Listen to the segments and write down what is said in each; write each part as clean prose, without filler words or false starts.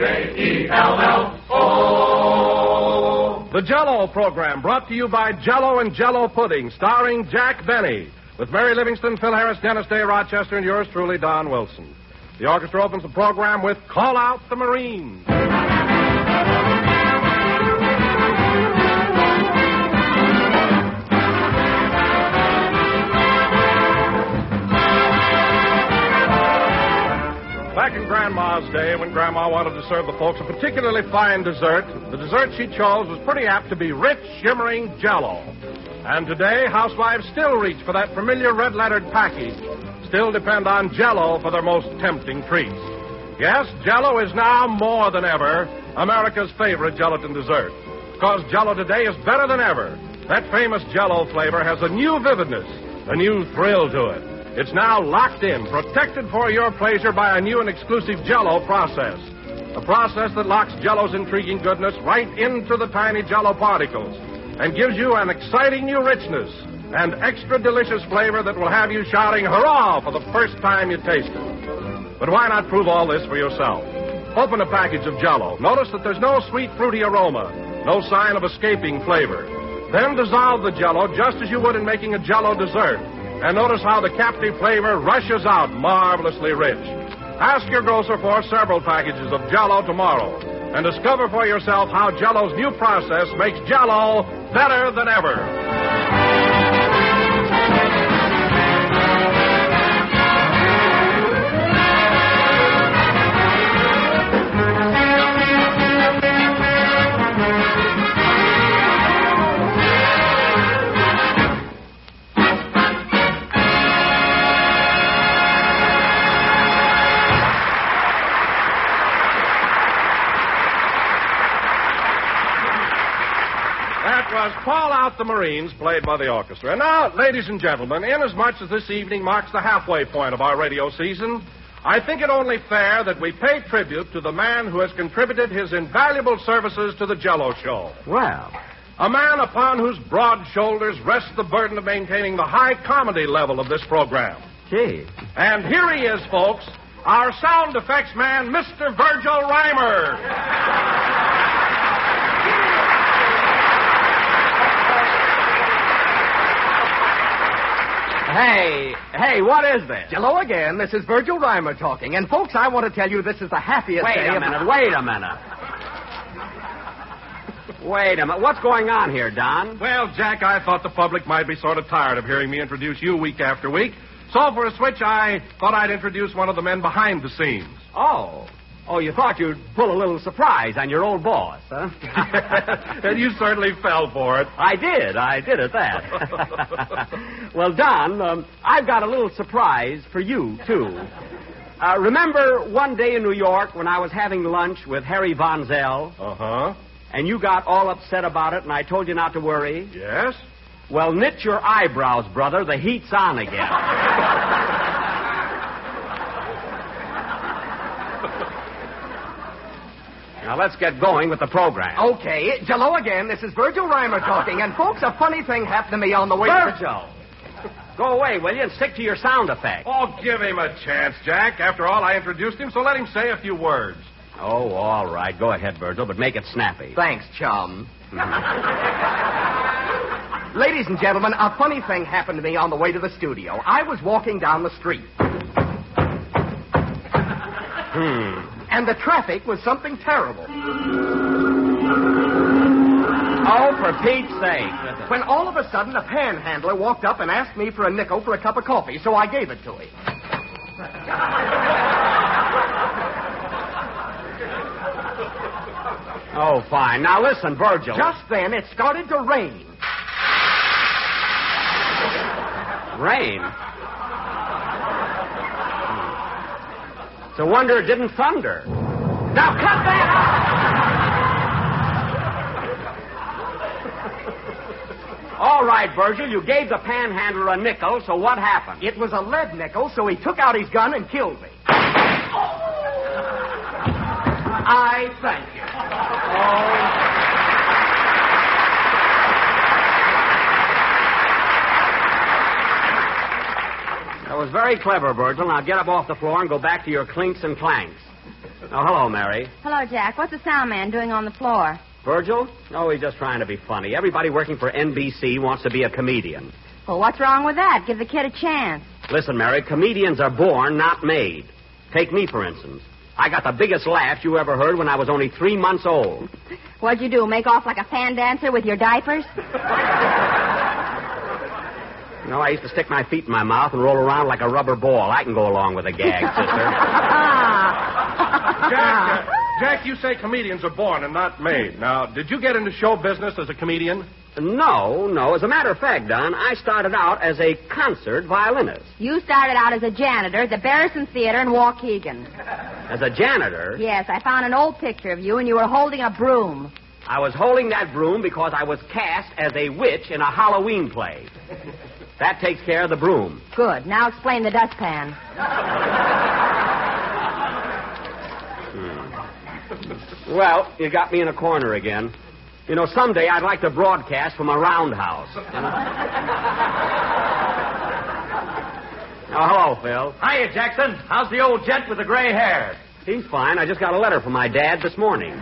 J-E-L-L-O. The Jell-O program brought to you by Jell-O and Jell-O Pudding, starring Jack Benny, with Mary Livingston, Phil Harris, Dennis Day, Rochester, and yours truly, Don Wilson. The orchestra opens the program with Call Out the Marines. Back in Grandma's day, when Grandma wanted to serve the folks a particularly fine dessert, the dessert she chose was pretty apt to be rich, shimmering Jell-O. And today, housewives still reach for that familiar red-lettered package, still depend on Jell-O for their most tempting treats. Yes, Jell-O is now more than ever America's favorite gelatin dessert. Because Jell-O today is better than ever. That famous Jell-O flavor has a new vividness, a new thrill to it. It's now locked in, protected for your pleasure by a new and exclusive Jell-O process. A process that locks Jell-O's intriguing goodness right into the tiny Jell-O particles and gives you an exciting new richness and extra delicious flavor that will have you shouting hurrah for the first time you taste it. But why not prove all this for yourself? Open a package of Jell-O. Notice that there's no sweet, fruity aroma, no sign of escaping flavor. Then dissolve the Jell-O just as you would in making a Jell-O dessert. And notice how the captive flavor rushes out marvelously rich. Ask your grocer for several packages of Jell-O tomorrow and discover for yourself how Jell-O's new process makes Jell-O better than ever. Call Out the Marines, played by the orchestra. And now, ladies and gentlemen, inasmuch as this evening marks the halfway point of our radio season, I think it only fair that we pay tribute to the man who has contributed his invaluable services to the Jell-O show. Well, a man upon whose broad shoulders rests the burden of maintaining the high comedy level of this program. gee. And here he is, folks, our sound effects man, Mr. Virgil Reimer. Hey, what is this? Hello again. This is Virgil Reimer talking. And, folks, I want to tell you this is the happiest day Wait a minute. What's going on here, Don? Well, Jack, I thought the public might be sort of tired of hearing me introduce you week after week. So for a switch, I thought I'd introduce one of the men behind the scenes. Oh, you thought you'd pull a little surprise on your old boss, huh? And you certainly fell for it. I did at that. Well, Don, I've got a little surprise for you, too. Remember one day in New York when I was having lunch with Harry Von Zell? Uh-huh. And you got all upset about it, and I told you not to worry? Yes? Well, knit your eyebrows, brother. The heat's on again. Now, let's get going with the program. Okay. Hello again. This is Virgil Reimer talking. And, folks, a funny thing happened to me on the way... Virgil! Go away, will you, and stick to your sound effect. Oh, give him a chance, Jack. After all, I introduced him, so let him say a few words. Oh, all right. Go ahead, Virgil, but make it snappy. Thanks, chum. Ladies and gentlemen, a funny thing happened to me on the way to the studio. I was walking down the street. And the traffic was something terrible. Oh, for Pete's sake. When all of a sudden a panhandler walked up and asked me for a nickel for a cup of coffee, so I gave it to him. Oh, fine. Now, listen, Virgil. Just then, it started to rain. Rain? It's a wonder it didn't thunder. Now, cut that out! All right, Virgil, you gave the panhandler a nickel, so what happened? It was a lead nickel, so he took out his gun and killed me. I thank you. That was very clever, Virgil. Now get up off the floor and go back to your clinks and clanks. Oh, hello, Mary. Hello, Jack. What's the sound man doing on the floor? Virgil? Oh, he's just trying to be funny. Everybody working for NBC wants to be a comedian. Well, what's wrong with that? Give the kid a chance. Listen, Mary, comedians are born, not made. Take me, for instance. I got the biggest laugh you ever heard when I was only 3 months old. What'd you do, make off like a fan dancer with your diapers? No, I used to stick my feet in my mouth and roll around like a rubber ball. I can go along with a gag, sister. Jack, you say comedians are born and not made. Now, did you get into show business as a comedian? No. As a matter of fact, Don, I started out as a concert violinist. You started out as a janitor at the Barrison Theater in Waukegan. As a janitor? Yes, I found an old picture of you, and you were holding a broom. I was holding that broom because I was cast as a witch in a Halloween play. That takes care of the broom. Good. Now explain the dustpan. Well, you got me in a corner again. You know, someday I'd like to broadcast from a roundhouse. Oh, hello, Phil. Hiya, Jackson. How's the old gent with the gray hair? He's fine. I just got a letter from my dad this morning.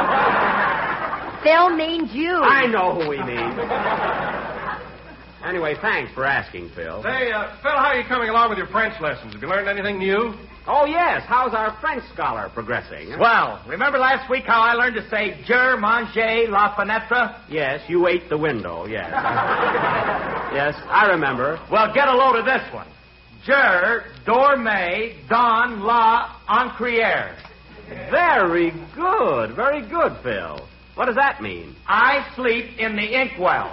Phil means you. I know who he means. Anyway, thanks for asking, Phil. Say, Phil, how are you coming along with your French lessons? Have you learned anything new? Oh, yes. How's our French scholar progressing? Well, remember last week how I learned to say je mange la fenêtre? Yes, you ate the window, yes. Yes, I remember. Well, get a load of this one. Je dormais dans la encrière. Very good, Phil. What does that mean? I sleep in the inkwell.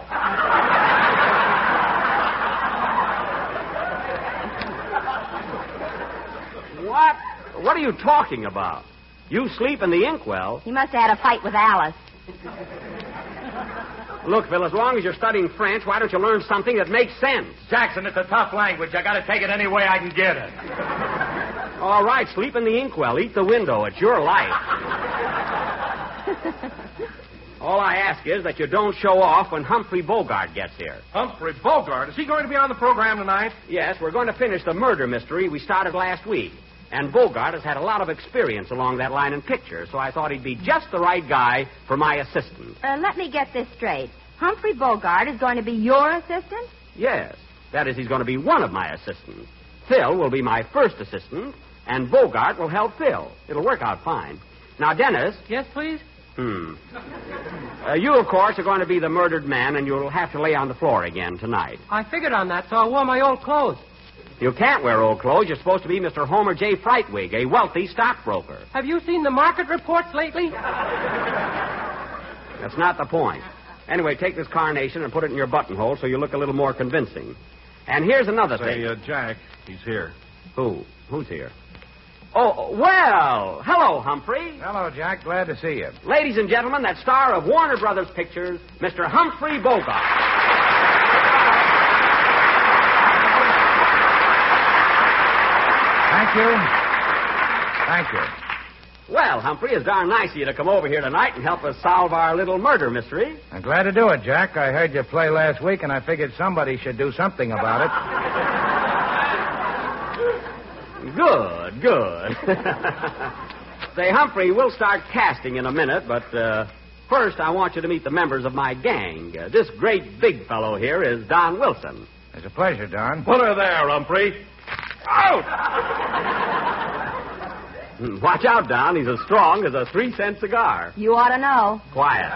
What? What are you talking about? You sleep in the inkwell? He must have had a fight with Alice. Look, Phil, as long as you're studying French, why don't you learn something that makes sense? Jackson, it's a tough language. I gotta take it any way I can get it. All right, sleep in the inkwell. Eat the window. It's your life. All I ask is that you don't show off when Humphrey Bogart gets here. Humphrey Bogart? Is he going to be on the program tonight? Yes, we're going to finish the murder mystery we started last week. And Bogart has had a lot of experience along that line in pictures, so I thought he'd be just the right guy for my assistant. Let me get this straight. Humphrey Bogart is going to be your assistant? Yes. That is, he's going to be one of my assistants. Phil will be my first assistant, and Bogart will help Phil. It'll work out fine. Now, Dennis. Yes, please? You, of course, are going to be the murdered man, and you'll have to lay on the floor again tonight. I figured on that, so I wore my old clothes. You can't wear old clothes. You're supposed to be Mr. Homer J. Frightwig, a wealthy stockbroker. Have you seen the market reports lately? That's not the point. Anyway, take this carnation and put it in your buttonhole so you look a little more convincing. And here's another thing. Say, Jack, he's here. Who? Who's here? Oh, well, hello, Humphrey. Hello, Jack. Glad to see you. Ladies and gentlemen, that star of Warner Brothers Pictures, Mr. Humphrey Bogart. Thank you. Well, Humphrey, it's darn nice of you to come over here tonight and help us solve our little murder mystery. I'm glad to do it, Jack. I heard you play last week, and I figured somebody should do something about it. Good. Say, Humphrey, we'll start casting in a minute, but first I want you to meet the members of my gang. This great big fellow here is Don Wilson. It's a pleasure, Don. Put her there, Humphrey. Out! Watch out, Don. He's as strong as a 3-cent cigar. You ought to know. Quiet.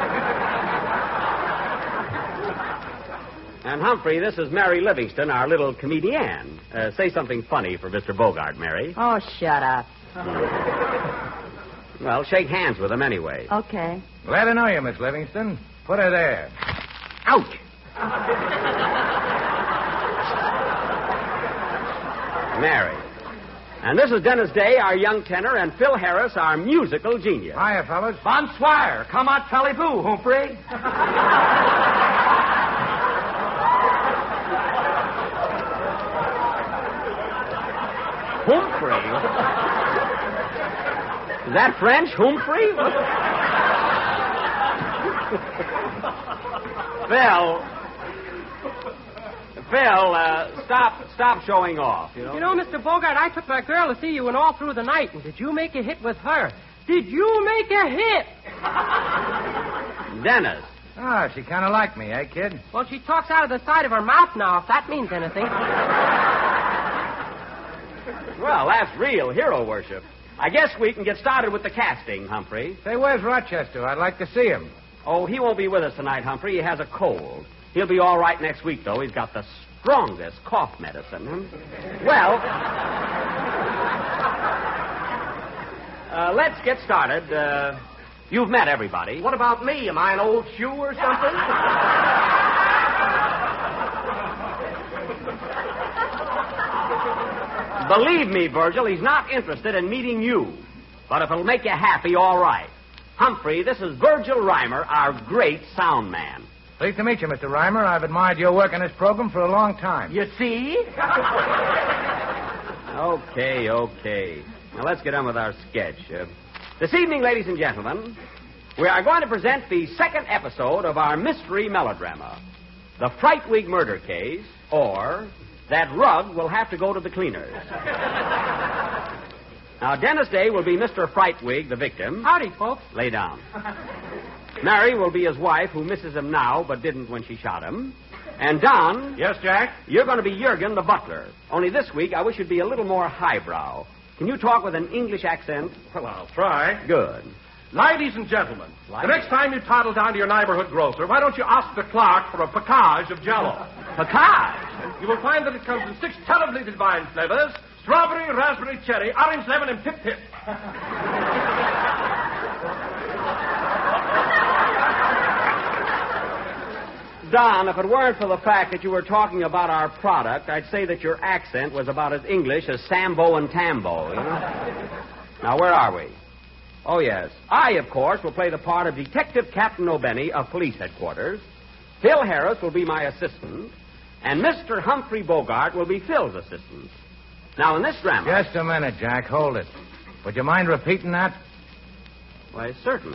And, Humphrey, this is Mary Livingston, our little comedienne. Say something funny for Mr. Bogart, Mary. Oh, shut up. Well, shake hands with him anyway. Okay. Glad to know you, Miss Livingston. Put her there. Ouch! Mary. And this is Dennis Day, our young tenor, and Phil Harris, our musical genius. Hiya, fellas. Bonsoir. Come on, allez-vous, Humphrey. Humphrey? Is that French, Humphrey? Phil, stop showing off, You know, Mr. Bogart, I took that girl to see you and all through the night, and did you make a hit with her? Did you make a hit? Dennis. Oh, she kind of liked me, kid? Well, she talks out of the side of her mouth now, if that means anything. Well, that's real hero worship. I guess we can get started with the casting, Humphrey. Say, where's Rochester? I'd like to see him. Oh, he won't be with us tonight, Humphrey. He has a cold. He'll be all right next week, though. He's got the strongest cough medicine. Well, let's get started. You've met everybody. What about me? Am I an old shoe or something? Believe me, Virgil, he's not interested in meeting you. But if it'll make you happy, all right. Humphrey, this is Virgil Reimer, our great sound man. Pleased to meet you, Mr. Reimer. I've admired your work on this program for a long time. You see? Okay. Now, let's get on with our sketch. This evening, ladies and gentlemen, we are going to present the second episode of our mystery melodrama, The Frightwig Murder Case, or That Rug Will Have to Go to the Cleaners. Now, Dennis Day will be Mr. Frightwig, the victim. Howdy, folks. Lay down. Mary will be his wife, who misses him now but didn't when she shot him. And Don... Yes, Jack? You're going to be Jurgen, the butler. Only this week, I wish you'd be a little more highbrow. Can you talk with an English accent? Well, I'll try. Good. Ladies and gentlemen, the next time you toddle down to your neighborhood grocer, why don't you ask the clerk for a package of Jell-O? Package? You will find that it comes in 6 terribly divine flavors: strawberry, raspberry, cherry, orange, lemon, and pip-pip. Don, if it weren't for the fact that you were talking about our product, I'd say that your accent was about as English as Sambo and Tambo, you know? Now, where are we? Oh, yes. I, of course, will play the part of Detective Captain O'Benny of Police Headquarters. Phil Harris will be my assistant, and Mr. Humphrey Bogart will be Phil's assistant. Now, in this drama... Just a minute, Jack. Hold it. Would you mind repeating that? Why, certainly.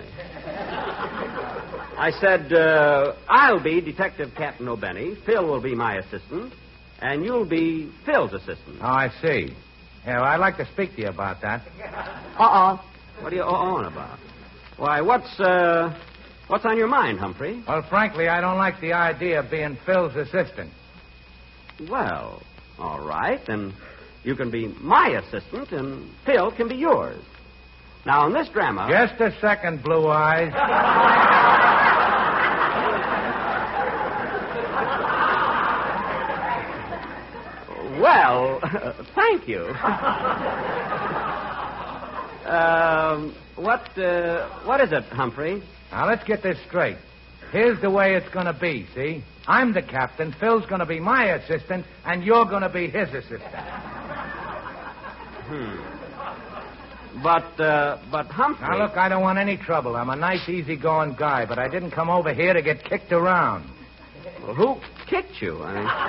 I said, I'll be Detective Captain O'Benny, Phil will be my assistant, and you'll be Phil's assistant. Oh, I see. Yeah, well, I'd like to speak to you about that. Uh-oh. What are you on about? Why, what's on your mind, Humphrey? Well, frankly, I don't like the idea of being Phil's assistant. Well, all right, then you can be my assistant, and Phil can be yours. Now, in this drama... Just a second, Blue Eyes. Well, thank you. What is it, Humphrey? Now, let's get this straight. Here's the way it's going to be, see? I'm the captain, Phil's going to be my assistant, and you're going to be his assistant. But Humphrey... Now, look, I don't want any trouble. I'm a nice, easygoing guy, but I didn't come over here to get kicked around. Well, who kicked you?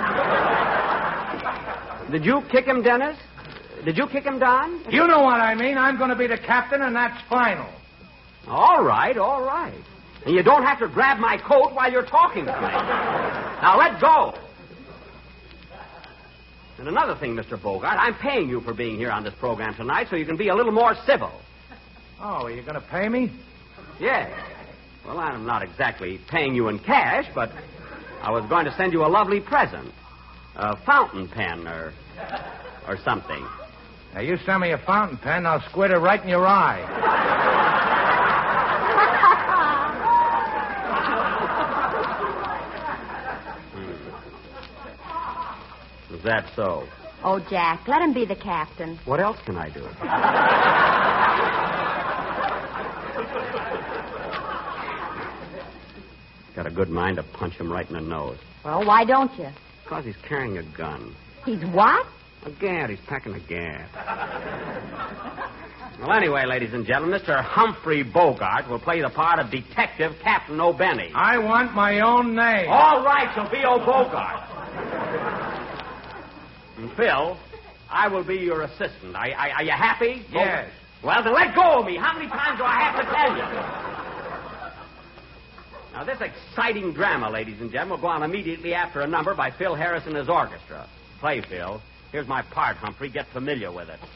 Did you kick him, Dennis? Did you kick him, Don? You know what I mean. I'm going to be the captain, and that's final. All right. And you don't have to grab my coat while you're talking to me. Now, let go. And another thing, Mr. Bogart, I'm paying you for being here on this program tonight so you can be a little more civil. Oh, are you going to pay me? Yes. Well, I'm not exactly paying you in cash, but I was going to send you a lovely present. A fountain pen or something. Now, you send me a fountain pen, I'll squirt it right in your eye. Is that so? Oh, Jack, let him be the captain. What else can I do? Got a good mind to punch him right in the nose. Well, why don't you? Because he's carrying a gun. He's what? A gad. He's packing a gad. Well, anyway, ladies and gentlemen, Mr. Humphrey Bogart will play the part of Detective Captain O'Benny. I want my own name. All right, you'll be O'Bogart. And Phil, I will be your assistant. Are you happy? Yes. Well, then let go of me. How many times do I have to tell you? Now, this exciting drama, ladies and gentlemen, will go on immediately after a number by Phil Harris and his orchestra. Play, Phil. Here's my part, Humphrey. Get familiar with it.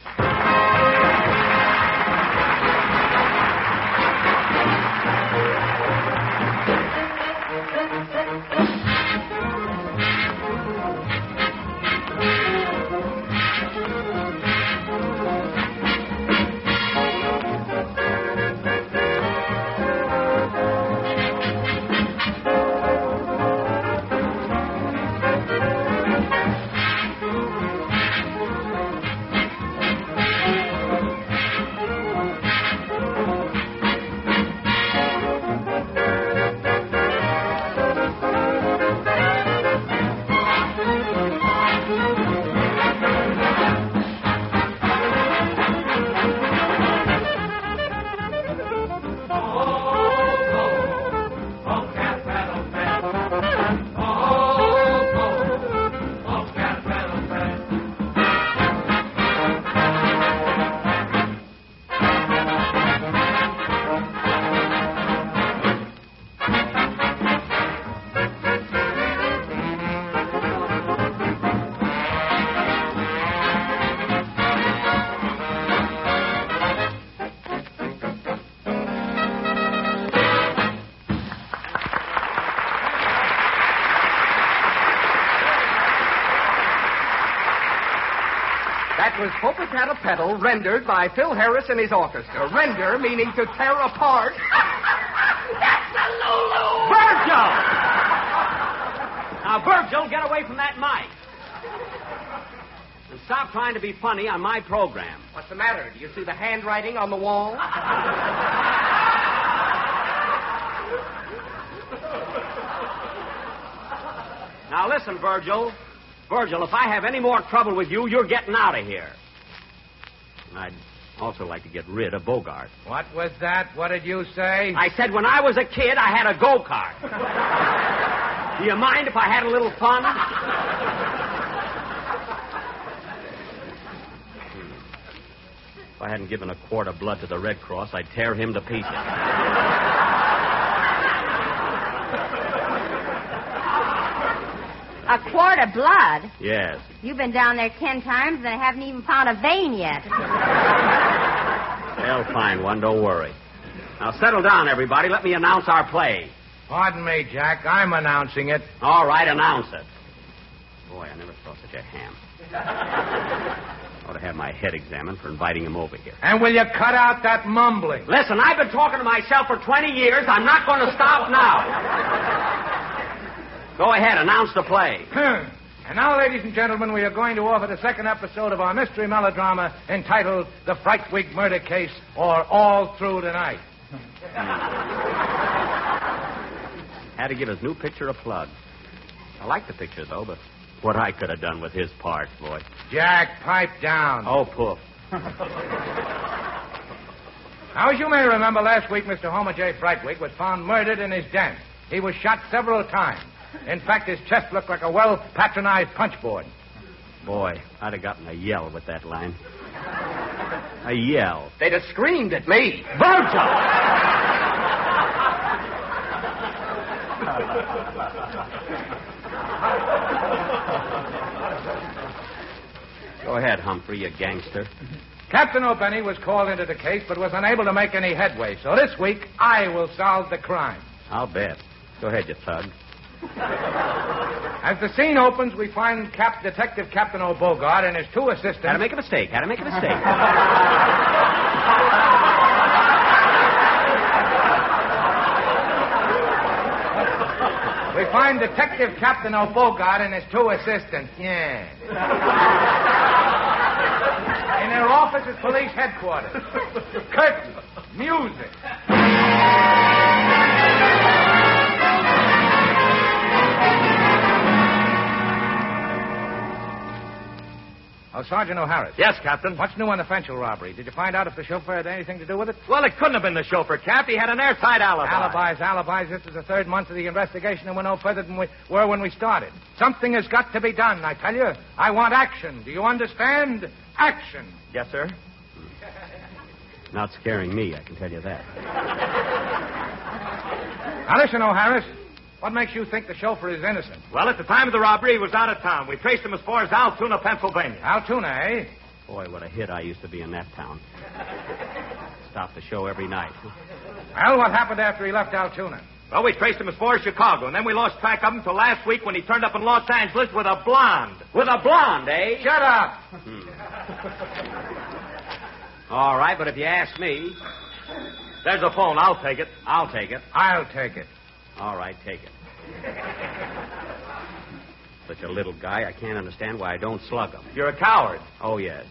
That was Popocatepetl, rendered by Phil Harris and his orchestra. Render meaning to tear apart. That's the Lulu! Virgil! Now, Virgil, get away from that mic. And stop trying to be funny on my program. What's the matter? Do you see the handwriting on the wall? Now, listen, Virgil. Virgil, if I have any more trouble with you, you're getting out of here. And I'd also like to get rid of Bogart. What was that? What did you say? I said when I was a kid, I had a go-kart. Do you mind if I had a little fun? If I hadn't given a quart of blood to the Red Cross, I'd tear him to pieces. A quart of blood? Yes. You've been down there 10 times and haven't even found a vein yet. They'll find one, don't worry. Now, settle down, everybody. Let me announce our play. Pardon me, Jack. I'm announcing it. All right, announce it. Boy, I never saw such a ham. Ought to have my head examined for inviting him over here. And will you cut out that mumbling? Listen, I've been talking to myself for 20 years. I'm not going to stop now. Go ahead, announce the play. And now, ladies and gentlemen, we are going to offer the second episode of our mystery melodrama entitled The Frightwig Murder Case, or All Through the Night. Had to give his new picture a plug. I like the picture, though, but what I could have done with his part, boy. Jack, pipe down. Oh, poof. Now, as you may remember, last week, Mr. Homer J. Frightwig was found murdered in his den. He was shot several times. In fact, his chest looked like a well-patronized punchboard. Boy, I'd have gotten a yell with that line. A yell. They'd have screamed at me. Virgil! Go ahead, Humphrey, you gangster. Captain O'Benny was called into the case, but was unable to make any headway. So this week, I will solve the crime. I'll bet. Go ahead, you thug. As the scene opens, we find Detective Captain O'Bogart and his two assistants. Had to make a mistake. We find Detective Captain O'Bogart and his two assistants. Yeah. In their office at police headquarters. Curtain. Music. Oh, Sergeant O'Harris. Yes, Captain. What's new on the Fenchel robbery? Did you find out if the chauffeur had anything to do with it? Well, it couldn't have been the chauffeur, Cap. He had an airtight alibi. Alibis. This is the third month of the investigation, and we're no further than we were when we started. Something has got to be done, I tell you. I want action. Do you understand? Action. Yes, sir. Not scaring me, I can tell you that. Now, listen, O'Harris. What makes you think the chauffeur is innocent? Well, at the time of the robbery, he was out of town. We traced him as far as Altoona, Pennsylvania. Altoona, eh? Boy, what a hit I used to be in that town. Stop the show every night. Well, what happened after he left Altoona? Well, we traced him as far as Chicago, and then we lost track of him until last week when he turned up in Los Angeles with a blonde. With a blonde, eh? Shut up! All right, but if you ask me... There's a phone. I'll take it. I'll take it. I'll take it. All right, take it. Such a little guy, I can't understand why I don't slug him. You're a coward. Oh, yes.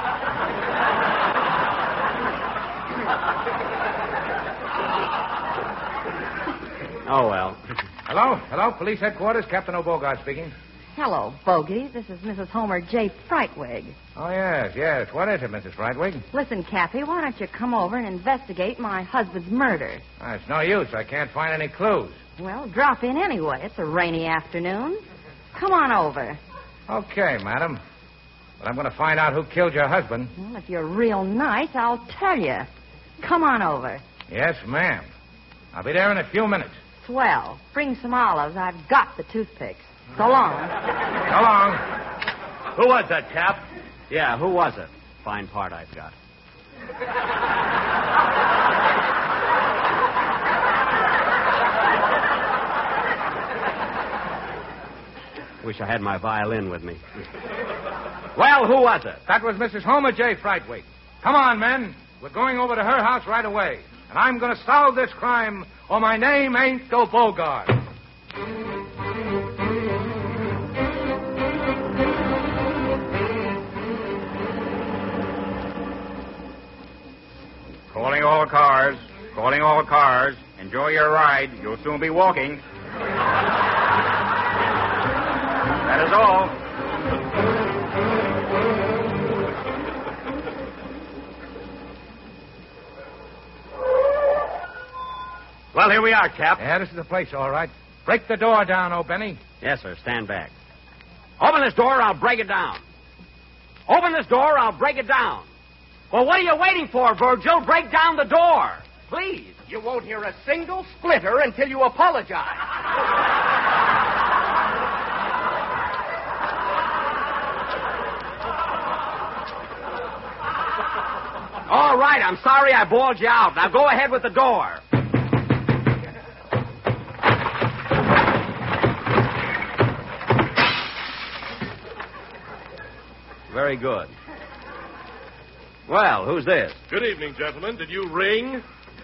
Oh, well. Hello, police headquarters. Captain O'Bogart speaking. Hello, Bogey. This is Mrs. Homer J. Frightwig. Oh, yes. What is it, Mrs. Frightwig? Listen, Cappy, why don't you come over and investigate my husband's murder? It's no use. I can't find any clues. Well, drop in anyway. It's a rainy afternoon. Come on over. Okay, madam. But I'm going to find out who killed your husband. Well, if you're real nice, I'll tell you. Come on over. Yes, ma'am. I'll be there in a few minutes. Swell. Bring some olives. I've got the toothpicks. So long. So long. Who was that, Cap? Yeah, who was it? Fine part I've got. Wish I had my violin with me. Well, who was it? That was Mrs. Homer J. Frightwig. Come on, men. We're going over to her house right away. And I'm going to solve this crime, or my name ain't Go Bogart. Calling all cars. Calling all cars. Enjoy your ride. You'll soon be walking. That is all. Well, here we are, Cap. Yeah, this is the place, all right. Break the door down, O'Benny. Yes, sir. Stand back. Open this door, I'll break it down. Open this door, I'll break it down. Well, what are you waiting for, Virgil? Break down the door. Please. You won't hear a single splitter until you apologize. All right, I'm sorry I bawled you out. Now go ahead with the door. Very good. Well, who's this? Good evening, gentlemen. Did you ring?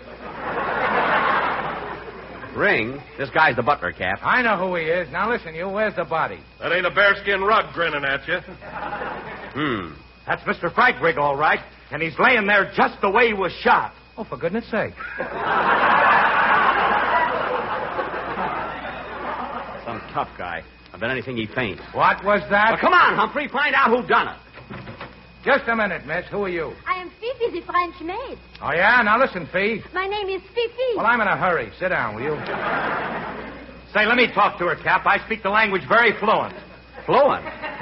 Ring? This guy's the butler, Cap. I know who he is. Now listen, you. Where's the body? That ain't a bearskin rug grinning at you. That's Mr. Frightwig, all right. And he's laying there just the way he was shot. Oh, for goodness sake. Some tough guy. I bet anything he faints. What was that? Well, come on, Humphrey. Find out who done it. Just a minute, miss. Who are you? I am Fifi, the French maid. Oh, yeah? Now listen, Fee. My name is Fifi. Well, I'm in a hurry. Sit down, will you? Say, let me talk to her, Cap. I speak the language very fluent. Fluent?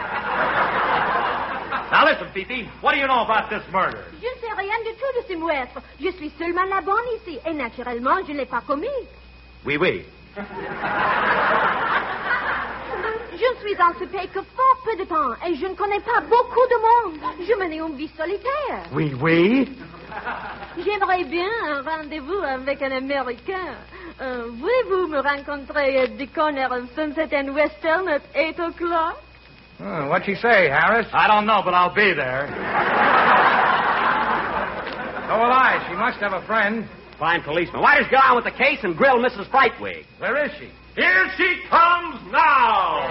Now listen, Fifi. What do you know about this murder? Je ne sais rien du tout de ce meurtre. Je suis seulement la bonne ici. Et naturellement, je ne l'ai pas commis. Oui, oui. Je ne suis dans ce pays que fort peu de temps et je ne connais pas beaucoup de monde. Je mène une vie solitaire. Oui, oui. J'aimerais bien un rendez-vous avec un Américain. Voulez-vous me rencontrer at the corner of Sunset and Western at 8 o'clock? What'd she say, Harris? I don't know, but I'll be there. So will I. She must have a friend. Fine policeman. Why don't you get on with the case and grill Mrs. Frightwig? Where is she? Here she comes now!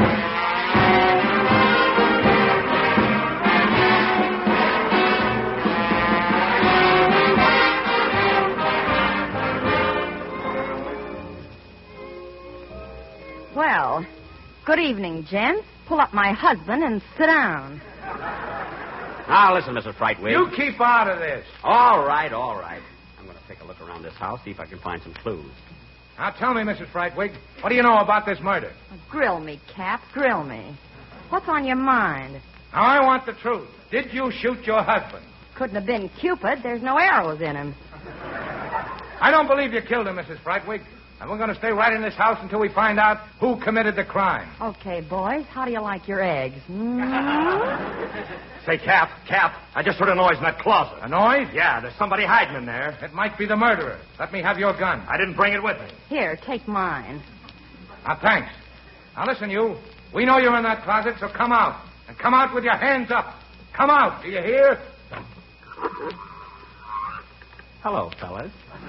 Well, good evening, gents. Pull up my husband and sit down. Now, listen, Mrs. Frightwig. You keep out of this. All right. I'm going to take a look around this house, see if I can find some clues. Now, tell me, Mrs. Frightwig, what do you know about this murder? Grill me, Cap. Grill me. What's on your mind? Now, I want the truth. Did you shoot your husband? Couldn't have been Cupid. There's no arrows in him. I don't believe you killed him, Mrs. Frightwig. And we're going to stay right in this house until we find out who committed the crime. Okay, boys, how do you like your eggs? Say, Cap, I just heard a noise in that closet. A noise? Yeah, there's somebody hiding in there. It might be the murderer. Let me have your gun. I didn't bring it with me. Here, take mine. Thanks. Now, listen, you. We know you're in that closet, so come out. And come out with your hands up. Come out, do you hear? Hello, fellas.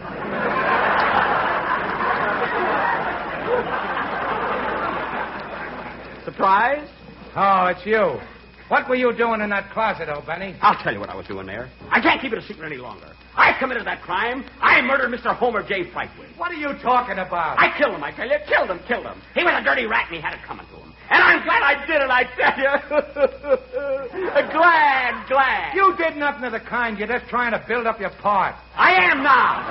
Surprised? Oh, it's you. What were you doing in that closet, old Benny? I'll tell you what I was doing there. I can't keep it a secret any longer. I committed that crime. I murdered Mr. Homer J. Frightwig. What are you talking about? I killed him, I tell you. Killed him. He was a dirty rat, and he had it coming to him. And I'm glad I did it, I tell you. glad. You did nothing of the kind. You're just trying to build up your part. I am now.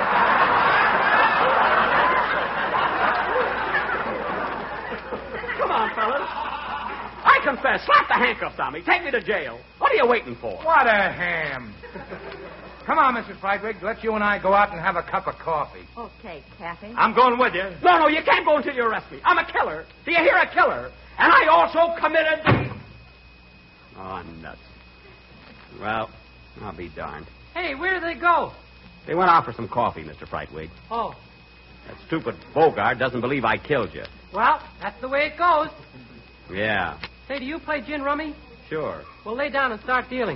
Come on, fellas. I confess. Slap the handcuffs on me. Take me to jail. What are you waiting for? What a ham. Come on, Mrs. Frightwig. Let you and I go out and have a cup of coffee. Okay, Kathy. I'm going with you. No, you can't go until you arrest me. I'm a killer. Do you hear, a killer? And I also committed the... Oh, nuts. Well, I'll be darned. Hey, where did they go? They went out for some coffee, Mr. Frightwig. Oh. That stupid Bogart doesn't believe I killed you. Well, that's the way it goes. Yeah. Say, do you play gin rummy? Sure. Well, lay down and start dealing.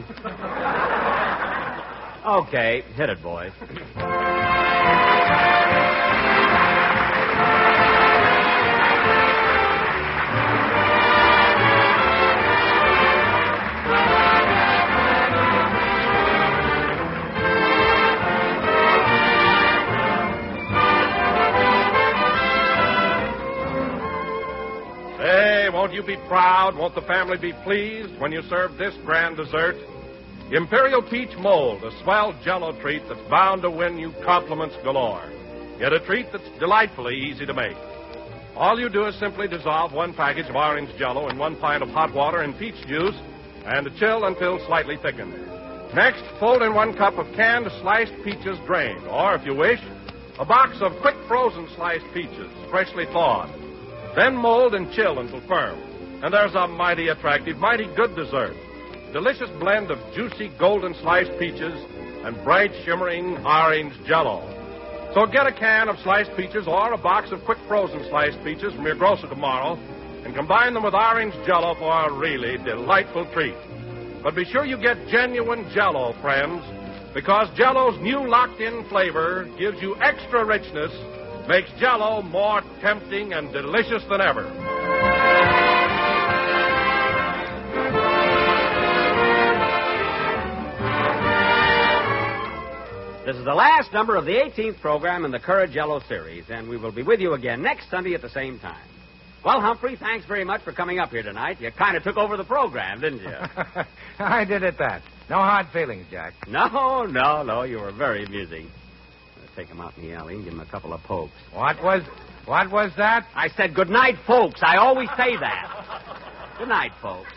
Okay, hit it, boys. Hey, won't you be proud? Won't the family be pleased when you serve this grand dessert? Imperial Peach Mold, a swell Jell-O treat that's bound to win you compliments galore. Yet a treat that's delightfully easy to make. All you do is simply dissolve 1 package of orange Jell-O in 1 pint of hot water and peach juice and chill until slightly thickened. Next, fold in 1 cup of canned sliced peaches drained, or, if you wish, a box of quick frozen sliced peaches, freshly thawed. Then mold and chill until firm. And there's a mighty attractive, mighty good dessert. Delicious blend of juicy golden sliced peaches and bright shimmering orange Jell-O. So get a can of sliced peaches or a box of quick frozen sliced peaches from your grocer tomorrow and combine them with orange Jell-O for a really delightful treat. But be sure you get genuine Jell-O, friends, because Jell-O's new locked-in flavor gives you extra richness, makes Jell-O more tempting and delicious than ever. This is the last number of the 18th program in the Courage Jell-O series, and we will be with you again next Sunday at the same time. Well, Humphrey, thanks very much for coming up here tonight. You kind of took over the program, didn't you? I did at that. No hard feelings, Jack. No. You were very amusing. Take him out in the alley and give him a couple of pokes. What was that? I said good night, folks. I always say that. Good night, folks.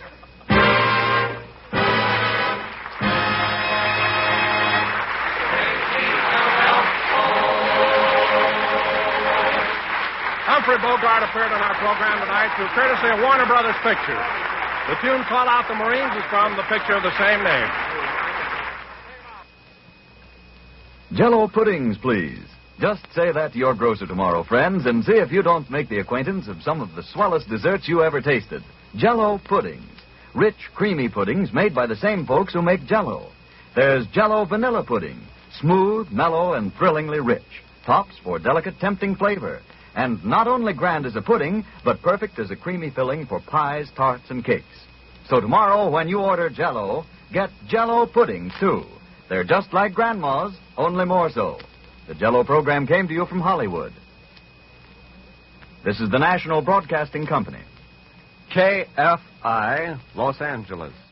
Humphrey Bogart appeared on our program tonight through courtesy of Warner Brothers Pictures. The tune Call Out the Marines is from the picture of the same name. Jell-O puddings, please. Just say that to your grocer tomorrow, friends, and see if you don't make the acquaintance of some of the swellest desserts you ever tasted. Jell-O puddings. Rich, creamy puddings made by the same folks who make Jell-O. There's Jell-O vanilla pudding. Smooth, mellow, and thrillingly rich. Tops for delicate, tempting flavor. And not only grand as a pudding, but perfect as a creamy filling for pies, tarts, and cakes. So tomorrow, when you order Jell-O, get Jell-O puddings, too. They're just like Grandma's, only more so. The Jell-O program came to you from Hollywood. This is the National Broadcasting Company. KFI, Los Angeles.